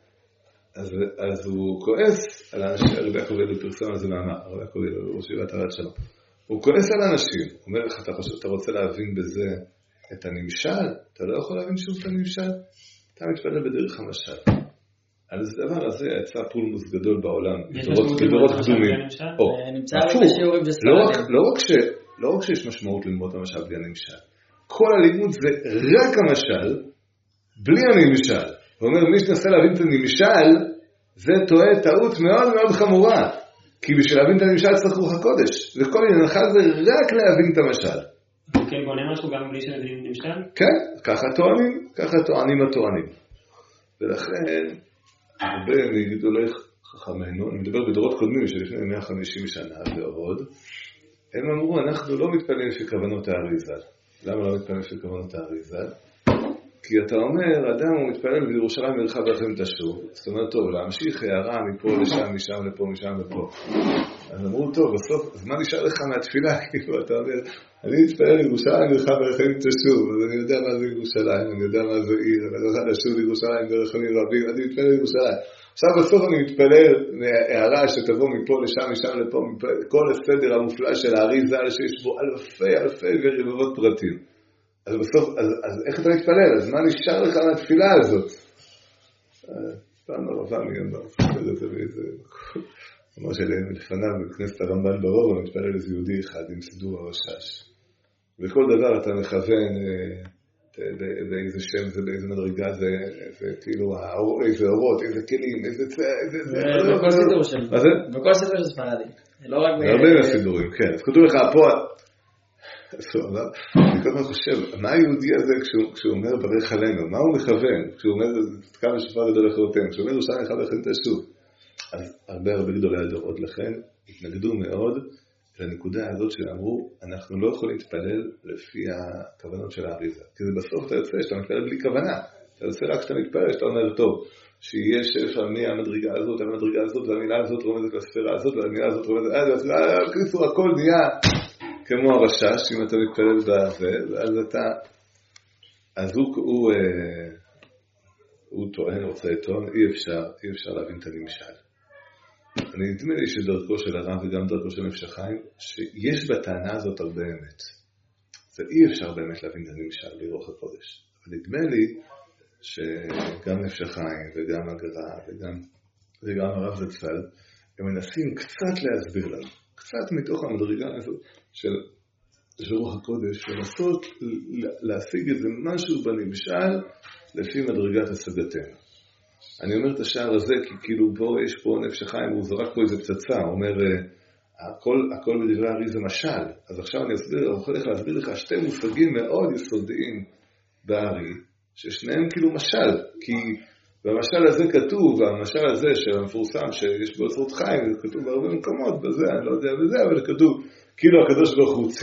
אז הוא כועס על האנשים, הרבי יעקב אליהו פרסם על זה מאמר, הרבי יעקב אליהו, ראש ישיבת הרת שלום. הוא כועס על האנשים, הוא אומר לך, אתה רוצה להבין בזה את הנמשל? אתה לא יכול להבין שוב את הנמשל? אתה מתפלל בדרך המשל. על הדבר הזה יצא פולמוס גדול בעולם, בדורות קדומים. נמצא בשיעורים בספרדים. לא רק שיש משמעות ללמוד המשל בלי הנמשל. כל הלימוד זה רק המשל, בלי הנמשל. הוא אומר, מי שנסה להבין את הנמשל, זה טועה טעות מאוד מאוד חמורה. כי בשביל להבין את הנמשל צריך רוח הקודש. וכל עניינך זה רק להבין את המשל. כן, בונה משהו גם בלי שנבין נמשל? כן, ככה טוענים הטוענים. ולכן, הרבה מגדולי חכמינו, אני מדבר בדורות קודמים שלפני 150 שנה ועוד, הם אמרו, אנחנו לא מתפללים לפי כוונות האריז"ל. למה לא מתפללים לפי כוונות האריז"ל? כי אתה אומר, אדם הוא מתפלל בירושלים מרחב לכם תשוב. זאת אומרת, טוב, להמשיך הערה מפה לשם, משם לפה, משם לפה. אז אמרו, טוב, בסוף, אז מה נשאר לך מהתפילה? כאילו, אתה אומר, אני מתפלל בירושלים מרחב לכם תשוב, אז אני יודע מה זה ירושלים, אני יודע מה זה עיר, אני לא יכול לשוב לירושלים ברחמים רבים, אני מתפלל בירושלים. עכשיו בסוף אני מתפלל מהערה שתבוא מפה לשם, משם לפה, כל הסדר המופלא של האריז"ל שיש בו אלפי ורבבות פרטים. אז בסוף, אז איך אתה מתפלל? אז מה נשאר לך מהתפילה הזאת? פעם הרבה מיום בסדר את זה באיזה אמר שלפניו בכנסת הרמב"ן ברוב, אני מתפלל איזה יהודי אחד עם סידור הרשש. וכל דבר אתה מכוון באיזה שם זה, באיזה מדרגה זה כאילו איזה אורות, איזה כלים, איזה זה. בכל סידור של... מה זה? בכל סידור של ספרדים. לא רק... הרבה מהסידורים, כן. אז כתוב לך פה... אני כל הזמן חושב, מה היהודי הזה כשהוא אומר ברך עלינו? מה הוא מכוון? כשהוא אומר, תקע בשופר גדול לחלוטין, כשהוא אומר ירושלים אחד לכם תשוב. אז הרבה גדולי הדורות לכן התנגדו מאוד לנקודה הזאת שאמרו, אנחנו לא יכולים להתפלל לפי הכוונות של האריזה. כי זה בסוף אתה יוצא שאתה מתפלל בלי כוונה. אתה יוצא רק כשאתה מתפלל, שאתה אומר, טוב, שיהיה שפע מהמדרגה הזאת, המדרגה הזאת, והמילה הזאת רומזת לספירה הזאת, והמילה הזאת רומזת, כניסו הכל נהיה כמו הרשש, אם אתה מתפלל בזה, ואז אתה, אז הוא טוען, רוצה לטעון, אי אפשר להבין את הנמשל. אני נדמה לי שדרכו של הרב וגם דרכו של נפש החיים, שיש בטענה הזאת הרבה אמת. זה אי אפשר באמת להבין את הנמשל בלי רוח הקודש. אבל נדמה לי שגם נפש החיים וגם הגר"א וגם הרב זצ"ל, הם מנסים קצת להסביר לנו, קצת מתוך המדרגה הזאת של רוח הקודש, ולנסות להשיג איזה משהו בנמשל לפי מדרגת השגתנו. אני אומר את השער הזה כי כאילו בו יש פה נפש החיים, הוא זרק פה איזה פצצה, הוא אומר הכל בדברי הארי זה משל. אז עכשיו אני הולך להסביר לך שתי מושגים מאוד יסודיים בארי, ששניהם כאילו משל, כי במשל הזה כתוב, והמשל הזה של המפורסם שיש באוצרות חיים, זה כתוב בהרבה מקומות בזה, אני לא יודע בזה, אבל כתוב כאילו הקדוש ברוך הוא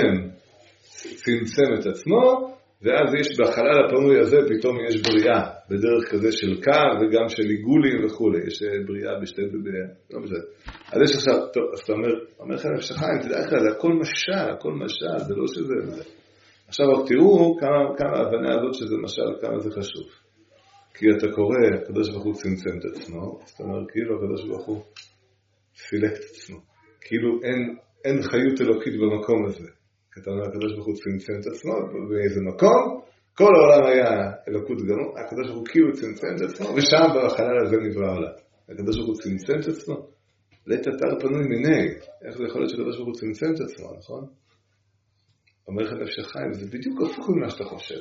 צמצם את עצמו, ואז יש בחלל הפנוי הזה פתאום יש בריאה, בדרך כזה של קו וגם של עיגולים וכו'. יש בריאה בשתי לא משנה. אז יש עכשיו, טוב, אז אתה אומר לך נפש החיים, תדע לך, זה הכל משל, זה לא שזה. עכשיו רק תראו כמה ההבנה הזאת שזה משל, כמה זה חשוב. כי אתה קורא, הקדוש ברוך הוא צמצם את עצמו, זאת אומרת, כאילו הקדוש ברוך הוא סילק את עצמו. כאילו אין חיות אלוקית במקום הזה. כי אתה אומר, הקדוש ברוך הוא צמצם את עצמו, באיזה מקום, כל העולם היה אלוקות גמור, הקדוש ברוך הוא כאילו צמצם את עצמו, ושם בחלל הזה נברא העולם. הקדוש ברוך הוא צמצם את עצמו, לית אתר פנוי מיני. איך זה יכול להיות שהקדוש ברוך הוא צמצם את עצמו, נכון? אומר לך נפש החיים, זה בדיוק הפוך ממה שאתה חושב.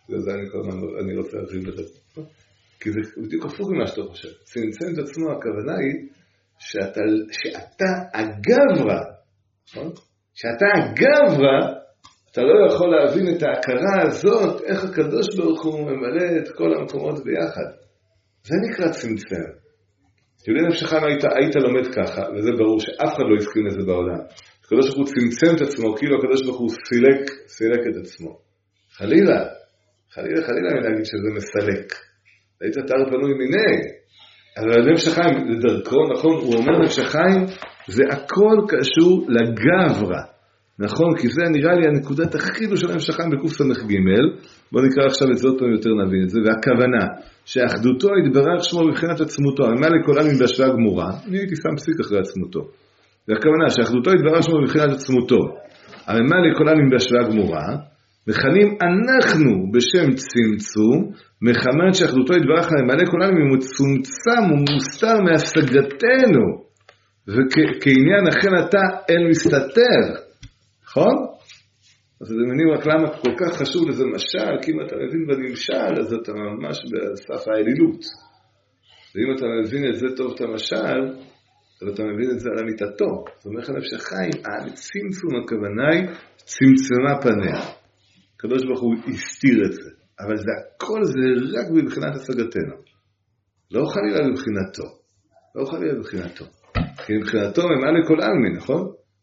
זה אני רוצה להבין בזה. כי זה בדיוק הפוך ממה שאתה חושב. צמצם את עצמו, הכוונה היא שאתה הגברא, נכון? שאתה הגברא, אתה לא יכול להבין את ההכרה הזאת, איך הקדוש ברוך הוא ממלא את כל המקומות ביחד. זה נקרא צמצם. תראי נפשך אם היית לומד ככה, וזה ברור שאף אחד לא הסכים לזה בעולם. הקדוש ברוך הוא צמצם את עצמו, כאילו הקדוש ברוך הוא סילק את עצמו. חלילה אני להגיד שזה מסלק. היית תאר פנוי מיני. אבל נפש החיים, לדרכו, נכון, הוא אומר נפש החיים, זה הכל קשור לגברא. נכון, כי זה נראה לי הנקודת החידוש של נפש החיים בקוף סמך ג'. בואו נקרא עכשיו את זה עוד פעם יותר נבין את זה. והכוונה, שאחדותו יתברך שמו מבחינת עצמותו, הממה לכל עלמין בהשוואה גמורה, אני הייתי שם פסיק אחרי עצמותו. והכוונה, שאחדותו יתברך שמו מבחינת עצמותו, הממה לכל עלמין בהשוואה גמורה, מכנים אנחנו בשם צמצום, מחמת שאחדותו יתברך הממלא כל העלמין מצומצם ומוסתר מהשגתנו, וכעניין אכן אתה אין מסתתר, נכון? אז אתם מבינים רק למה כל כך חשוב לזה משל, כי אם אתה מבין בנמשל, אז אתה ממש בסף האלילות. ואם אתה מבין את זה טוב את המשל, אז אתה מבין את זה על אמיתתו. זאת אומרת נפש החיים, הצמצום הכוונה היא צמצמה פניה. הקדוש ברוך הוא הסתיר את זה, אבל זה הכל זה רק בבחינת השגתנו. לא חלילה בבחינתו. כי מבחינתו ממלא כל עלמין, נכון?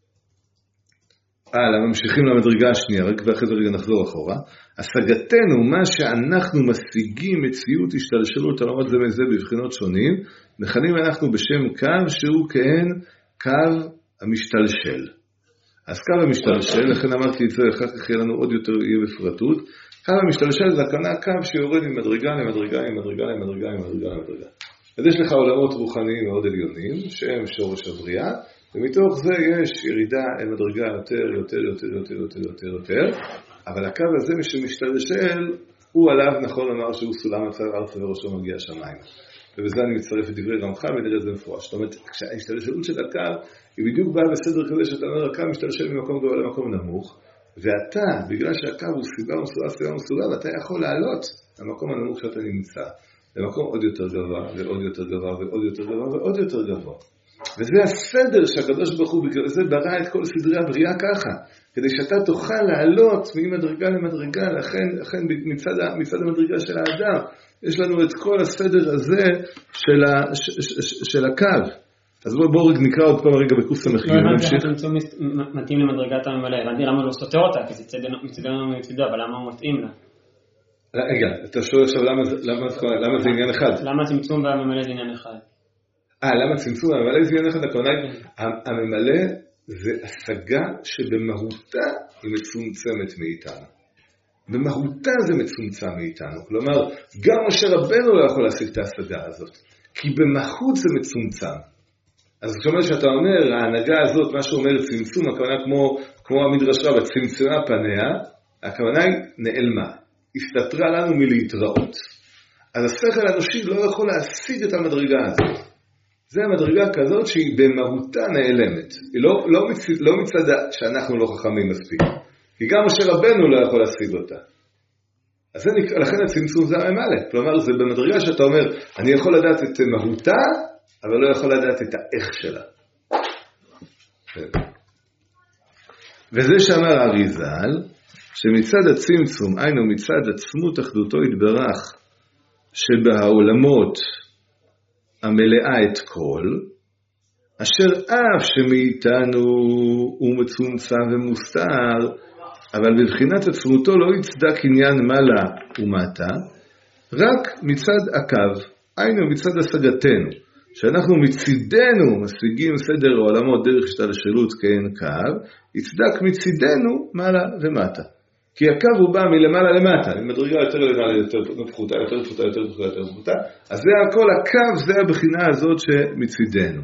למה ממשיכים למדרגה השנייה, רק ואחרי זה רגע נחזור אחורה. השגתנו, מה שאנחנו משיגים מציאות השתלשלות עולמות זה מזה בבחינות שונים, מכנים אנחנו בשם קו שהוא כהן קו המשתלשל. אז קו המשתלשל, לכן אמרתי את זה, אחר כך יהיה לנו עוד יותר יהיה בפרטות. קו המשתלשל זה הכוונה קו שיורד ממדרגה למדרגה. אז יש לך עולמות רוחניים מאוד עליונים, שהם שורש הבריאה, ומתוך זה יש ירידה אל מדרגה יותר, אבל הקו הזה שמשתלשל, הוא עליו נכון לומר שהוא סולם מצב ארצה וראשו מגיע השמיים. ובזה אני מצטרף את דברי רמח"ל ונראה את זה מפורש. זאת אומרת, כשההשתלשלות של הקו היא בדיוק באה בסדר כזה שאתה אומר, הקו משתלשל ממקום גבוה למקום נמוך, ואתה, בגלל שהקו הוא סיבה מסוגה, ואתה יכול לעלות למקום הנמוך שאתה נמצא, למקום עוד יותר גבוה, ועוד יותר גבוה, ועוד יותר גבוה, ועוד יותר גבוה. וזה הסדר שהקדוש ברוך הוא בגלל זה ברא את כל סדרי הבריאה ככה, כדי שאתה תוכל לעלות ממדרגה למדרגה, לכן מצד המדרגה של האדם, יש לנו את כל הסדר הזה של הקו. אז בואו נקרא עוד פעם רגע בקוף סמך ג' נמשיך. לא מתאים למדרגת הממלא, הבנתי למה לא סותר אותה, כי זה מצדנו, אבל למה הוא מתאים לה? רגע, אתה שואל עכשיו למה זה עניין אחד? למה צמצום והממלא זה עניין אחד? למה צמצום והממלא זה עניין אחד? הכוונה היא, הממלא זה השגה שבמהותה היא מצומצמת מאיתנו. במהותה זה מצומצם מאיתנו. כלומר, גם משה רבנו לא יכול להשיג את ההשגה הזאת, כי במהות זה מצומצם. אז זאת אומרת שאתה אומר, ההנהגה הזאת, מה שאומר צמצום, הכוונה כמו המדרש רבה, צמצמה פניה, הכוונה היא נעלמה. הסתתרה לנו מלהתראות. אז השכל האנושי לא יכול להשיג את המדרגה הזאת. זה המדרגה כזאת שהיא במהותה נעלמת. היא לא מצד שאנחנו לא חכמים מספיק. כי גם משה רבנו לא יכול להשיג אותה. אז לכן הצמצום זה הממלא. כלומר, זה במדרגה שאתה אומר, אני יכול לדעת את מהותה, אבל לא יכול לדעת את האיך שלה. וזה שאמר אריז"ל, שמצד הצמצום, היינו מצד עצמות אחדותו יתברך, שבעולמות המלאה את כל, אשר אף שמאיתנו הוא מצומצם ומוסתר, אבל בבחינת עצמותו לא יצדק עניין מעלה ומטה, רק מצד הקו, היינו מצד השגתנו, שאנחנו מצידנו משיגים סדר העולמות דרך השתלשלות כעין קו, יצדק מצידנו מעלה ומטה. כי הקו הוא בא מלמעלה למטה, ממדרגה יותר למעלה, יותר פחותה, יותר פחותה, יותר פחותה, יותר פחותה. אז זה הכל, הקו זה הבחינה הזאת שמצידנו.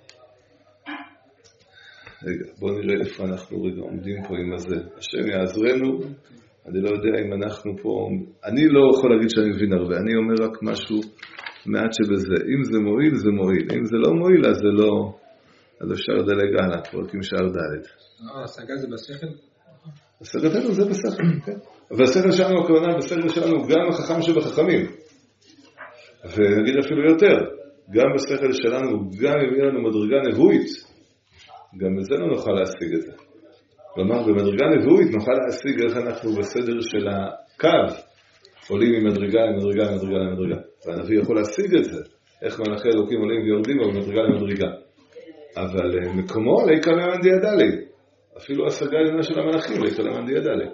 רגע, בואו נראה איפה אנחנו רגע עומדים פה עם הזה. השם יעזרנו, אני לא יודע אם אנחנו פה, אני לא יכול להגיד שאני מבין הרבה, אני אומר רק משהו מעט שבזה. אם זה מועיל, זה מועיל. אם זה לא מועיל, אז זה לא, אז אפשר לדלג הלאה, פרקים שער ד'. השגה זה בשכל? השגתנו זה בשכל, כן. והשכל שלנו, הכוונה, בשכל שלנו גם החכם שבחכמים. ונגיד אפילו יותר, גם בשכל שלנו, גם אם יהיה לנו מדרגה נבואית, גם בזה לא נוכל להשיג את זה. כלומר, במדרגה נבואית נוכל להשיג איך אנחנו בסדר של הקו, עולים ממדרגה למדרגה למדרגה למדרגה. והנביא יכול להשיג את זה, איך מלאכי אלוקים עולים ויורדים ממדרגה למדרגה. אבל מקומו ליקה למאן דיעדה לי. אפילו השגה עליונה של המלאכים ליקה למאן דיעדה לי.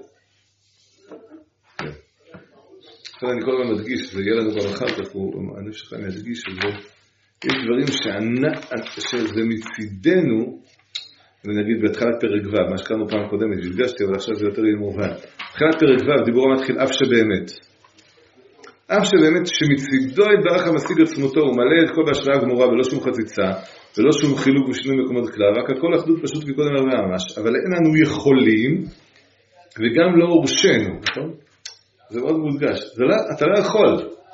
עכשיו אני כל הזמן מדגיש, ויהיה לנו גם אחר כך, אני שלך מדגיש יש דברים שזה מצידנו, ונגיד בהתחלת פרק ו', מה שקראנו פעם קודמת, הדגשתי, אבל עכשיו זה יותר יהיה מובן. בתחילת פרק ו', דיבור המתחיל אף שבאמת. אף שבאמת שמצידו יתברך המשיג עצמותו, הוא מלא את כל בהשוואה גמורה, ולא שום חציצה, ולא שום חילוק ושינוי מקומות כלל, רק הכל אחדות פשוט כקודם הרבה ממש, אבל אין לנו יכולים, וגם לא הורשנו, נכון? זה מאוד מודגש. אתה לא יכול.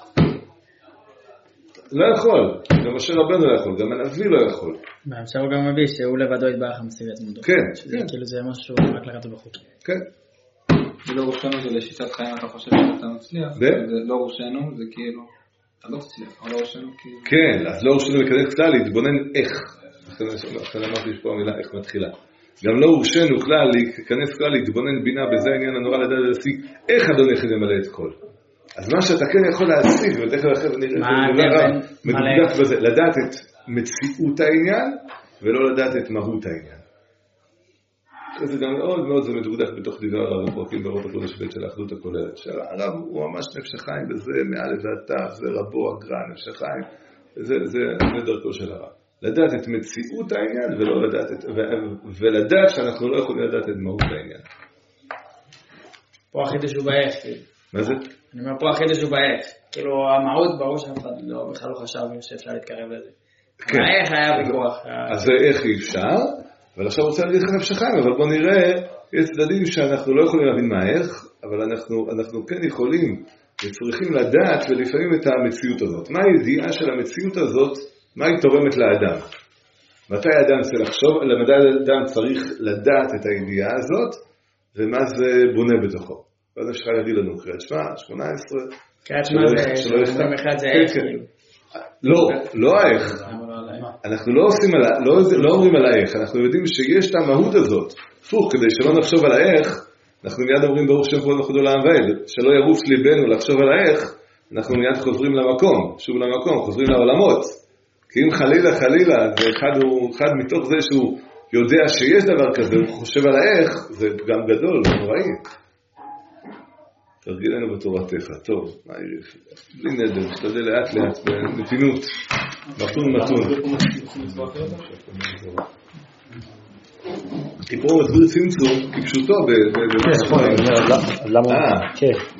לא יכול. גם אשר רבנו לא יכול, גם הנביא לא יכול. בהמשך הוא גם מביא שהוא לבדו יתברך המשיג עצמותו. כן. כאילו זה משהו רק לקחת בחוקים. כן. ולא רושנו זה לשיטת חיים, אתה חושב שאתה מצליח. זה לא רושנו, זה כאילו, אתה לא תצליח, אבל לא רושנו כאילו. כן, אז לא רושנו להיכנס כלל, להתבונן איך. לכן אמרתי שפה המילה איך מתחילה. גם לא הורשנו כלל להיכנס כלל, להתבונן בינה, בזה העניין הנורא לדעת להשיג איך אדון יחיד למלא את כל. אז מה שאתה כן יכול להשיג, ודרך אחר נראה מדויק בזה, לדעת את מציאות העניין, ולא לדעת את מהות העניין. זה גם מאוד מאוד זה מדוקדק בתוך דברי הרב הפרקים ברוב הקודש בית של האחדות הכוללת. שהרב הוא ממש נפש החיים, וזה מעל ועד תף, זה רבו הגר"א נפש החיים, זה דרכו של הרב. לדעת את מציאות העניין ולדעת שאנחנו לא יכולים לדעת את מהות העניין. פה החידוש הוא באיך. מה זה? אני אומר פה החידוש הוא באיך. כאילו המהות ברור שאף אחד בכלל לא חשב שאפשר להתקרב לזה. האיך היה ויכוח. אז זה איך אי אפשר, אבל עכשיו רוצה להגיד לך נפש החיים, אבל בוא נראה, יש צדדים שאנחנו לא יכולים להבין מה איך, אבל אנחנו כן יכולים וצריכים לדעת ולפעמים את המציאות הזאת. מה הידיעה של המציאות הזאת? מה היא תורמת לאדם? מתי האדם צריך לחשוב? למדי האדם צריך לדעת את הידיעה הזאת, ומה זה בונה בתוכו. ואז אפשר להגיד לנו, קריאת שמע, 18. קריאת שמע זה, אומרים אחד זה איך. לא האיך. אנחנו לא אומרים על האיך, אנחנו יודעים שיש את המהות הזאת. פוך, כדי שלא נחשוב על האיך, אנחנו מיד אומרים ברוך שם כבוד מחודו לעם ועד, שלא ירוץ ליבנו לחשוב על האיך, אנחנו מיד חוזרים למקום, שוב למקום, חוזרים לעולמות. כי אם חלילה, אחד מתוך זה שהוא יודע שיש דבר כזה, הוא חושב על האיך, זה גם גדול, זה נוראי. תרגילנו בתורתך, טוב, בלי נדר, משתדל לאט לאט, במתינות, מתון. כי פה מסביר צמצום, כפשוטו, למה? כן.